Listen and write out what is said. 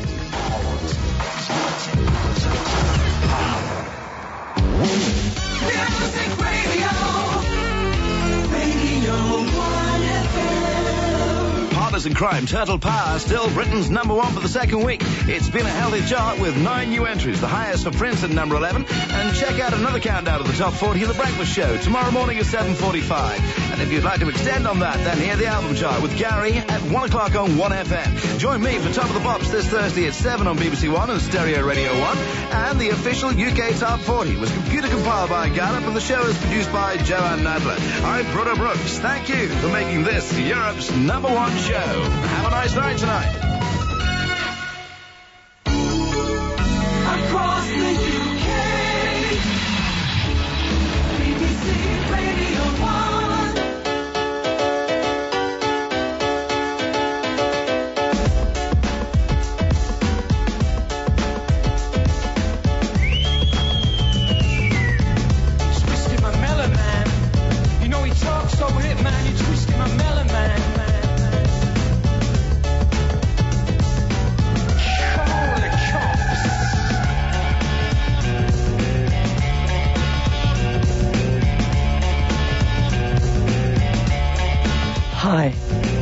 And Crime, Turtle Power, still Britain's #1 for the second week. It's been a healthy chart with 9 new entries, the highest for Prince at number 11. And check out another countdown of the top 40 of The Breakfast Show tomorrow morning at 7:45. And if you'd like to extend on that, then hear the album chart with Gary at 1 o'clock on 1FM. Join me for Top of the Pops this Thursday at 7 on BBC One and Stereo Radio 1. And the official UK Top 40 was computer compiled by Gallup, and the show is produced by Joanne Nadler. I'm Bruno Brooks. Thank you for making this Europe's #1 show. Have a nice night tonight. Across the UK, BBC Radio 1. He's twisting my melon, man. You know he talks so hip, man. You're twisting my melon, man. Hi,